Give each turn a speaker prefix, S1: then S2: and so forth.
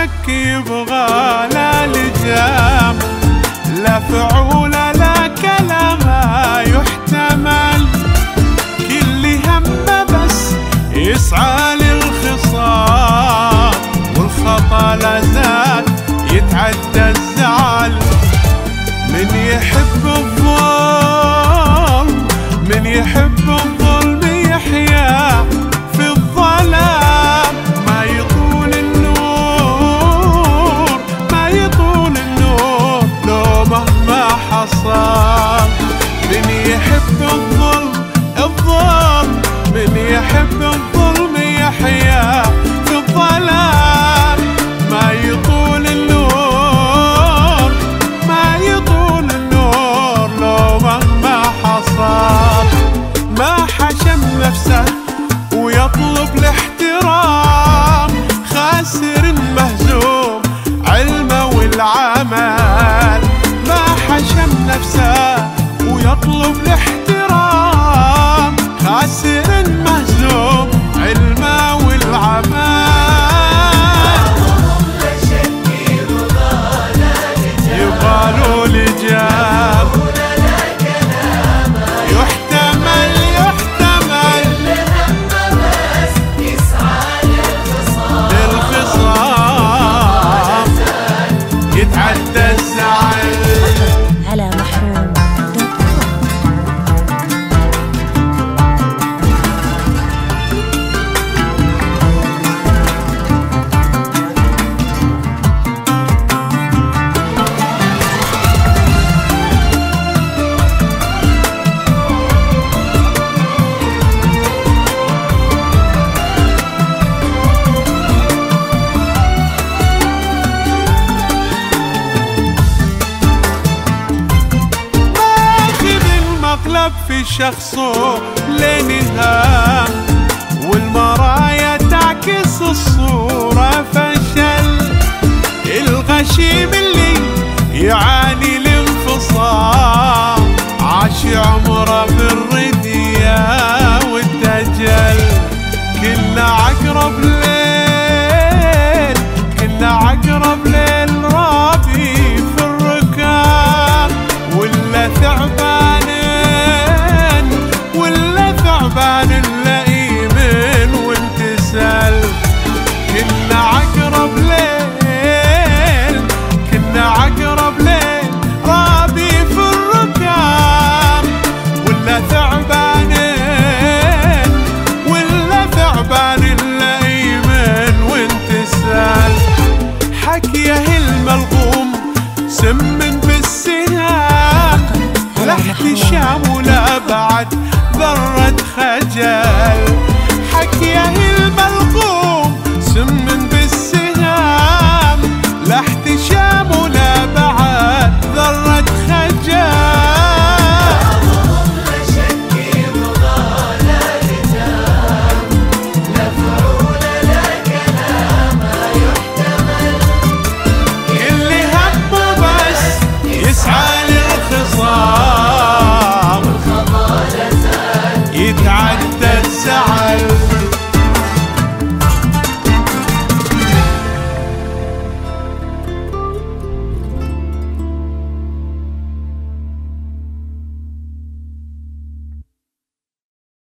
S1: شك يبغى لا لجام، لا فعول لا كلام يحتمل، كل همه بس يسعى للخصام، والخطا لا زال يتعدى الزعل. من يحب الظلم، من يحب الظلم يحيا في الظلام، ما يطول النور، ما يطول النور لو مهما حصل. من يحب الظلم، الظلم من يحب الظلم يحيا في الظلام، ما يطول النور، ما يطول النور لو مهما حصل. ما حشم نفسه ويطلب الاحترام، خاسر مهزوم علمه والعمل. ما حشم نفسه ويطلب الاحترام، خاسر مهزوم علمه والعمل. يبغالوا لجام يحتمل، يحتمل للخصام يتعدى الزعل.
S2: على محروم.
S1: في شخصه لنهام، والمرايا تعكس الصورة فشل. الغشيم اللي يعاني الانفصام، عاش عمره بالردية والدجل. كنا عقرب ليل، كنا عقرب ليل رابي في الركام، ولا ثعبان اللئيم وانتسل. كنا عقرب ليل، كنا عقرب ليل رابي في الركام، ولا ثعبان، ولا ثعبان اللئيم وانتسل. حكيه الملغوم سمن بالسهام، لا احتشام ولا بعد ذرة خجل. حكيه